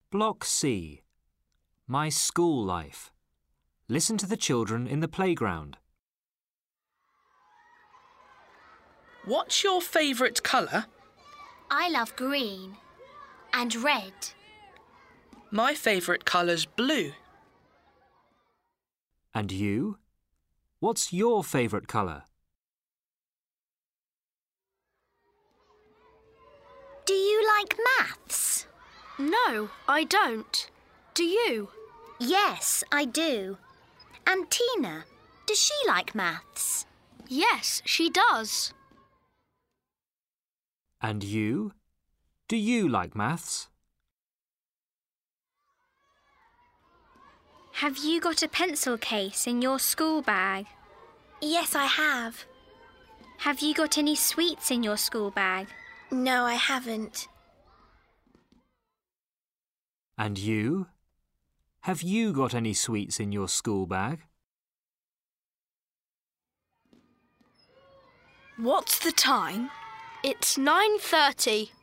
Block C. My school life. Listen to the children in the playground. What's your favourite colour? I love green and red. My favourite colour's blue. And you? What's your favourite colour? Do you like maths? No, I don't. Do you? Yes, I do. And Tina, does she like maths? Yes, she does. And you? Do you like maths? Have you got a pencil case in your school bag? Yes, I have. Have you got any sweets in your school bag? No, I haven't. And you? Have you got any sweets in your school bag? What's the time? It's 9:30.